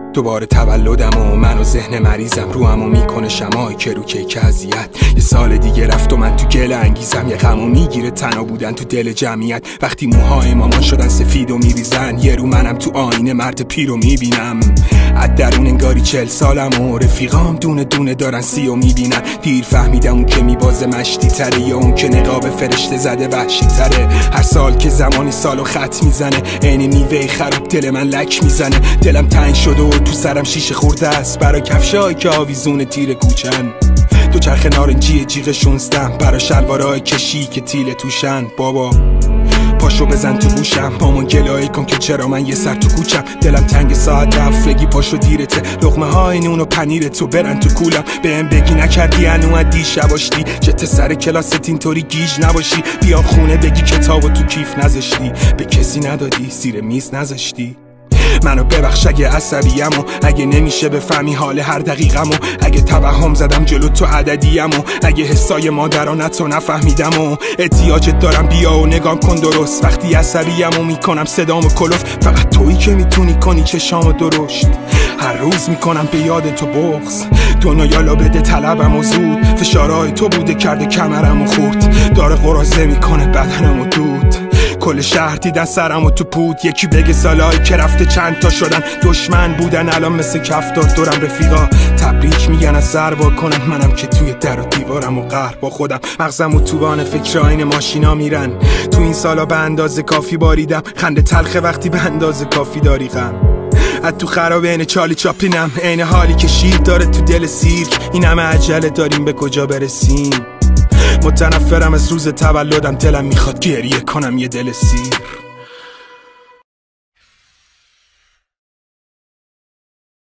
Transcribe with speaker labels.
Speaker 1: دوباره تولدم و من و ذهن مریضم رو همو میکنه شمای که رو کیک اذیت. یه سال دیگه رفت و من تو گل انگیزم، یه غمو میگیره تنها بودن تو دل جمعیت. وقتی موهای مامان شدن سفید و میریزن، یه رو منم تو آینه مرد پیرو میبینم. از درون انگاری 40 سالم و رفیقام دونه دونه دارن 30 میبینن. دیر فهمیدم اون که میبازه مشتی تره یا اون که نقاب فرشته زده وحشی تره. هر سال که زمانی سالو خط میزنه، عین میوه خراب دل من لک میزنه. دلم تنگ شده و تو سرم شیشه خورده است برا کفشای که آویزون تیر کوچن. دو چرخ نارنجی جیغ شونستم برا شلوارای کشی که تیله توشن. بابا پاشو بزن تو گوشم، مامان گلایی کن که چرا من یه سر تو کوچم. دلم تنگ ساعت رفت پاشو دیرته، لقمه های نون و پنیر تو برن تو کولم. بهم بگی نکردی هنو دیشب آشتی، جت سر کلاست اینطوری گیج نباشی. بیا خونه بگی کتابو تو کیف نذاشتی، به کسی ندادی زیر میز نذاشتی. منو ببخش اگه عصبیم و اگه نمیشه بفهمی حال هر دقیقم و اگه توهم زدم جلو تو عددیم و اگه حسای مادرانتو نفهمیدم و احتیاجت دارم بیا و نگام کن درست. وقتی عصبیم و میکنم صدامو کلوف، فقط تویی که میتونی کنی چشامو درشت. هر روز میکنم به یاد تو بغض، دنیا لا بده طلبم و زود. فشارهای تو بوده کرده کمرم و خورد، داره قرازه میکنه بدنم و دود. کل شهر دیدن سرم و تو پود، یکی بگه سالایی که رفته چند تا شدن دشمن بودن الان مثل کفتار دورم. رفیقا تبریک میگن از سر وا کنن، منم که توی در و دیوارم و قهر با خودم. مغزم و توبان فکر آین ماشینا میرن، تو این سالا به اندازه کافی باریدم. خنده تلخه وقتی به اندازه کافی داری غم. از تو خرابه اینه چالی چاپینم، عین حالی که شیر داره تو دل سیرک. این همه عجله داریم به کجا برسیم؟ متنفرم از روز تولدم، دلم میخواد گریه کنم یه دل سیر.